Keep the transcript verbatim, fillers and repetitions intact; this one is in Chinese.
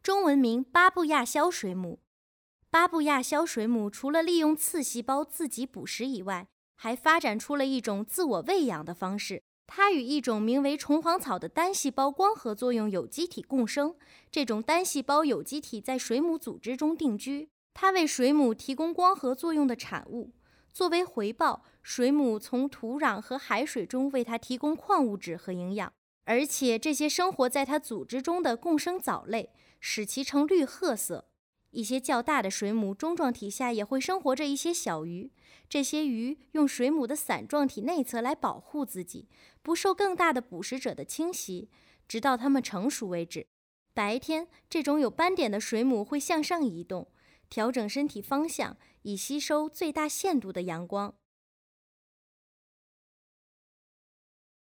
中文名巴布亚肖水母。巴布亚肖水母除了利用刺细胞自己捕食以外，还发展出了一种自我喂养的方式。它与一种名为虫黄草的单细胞光合作用有机体共生，这种单细胞有机体在水母组织中定居，它为水母提供光合作用的产物。作为回报，水母从土壤和海水中为它提供矿物质和营养，而且这些生活在它组织中的共生藻类使其呈绿褐色。一些较大的水母中状体下也会生活着一些小鱼，这些鱼用水母的伞状体内侧来保护自己，不受更大的捕食者的侵袭，直到它们成熟为止。白天，这种有斑点的水母会向上移动，调整身体方向，以吸收最大限度的阳光。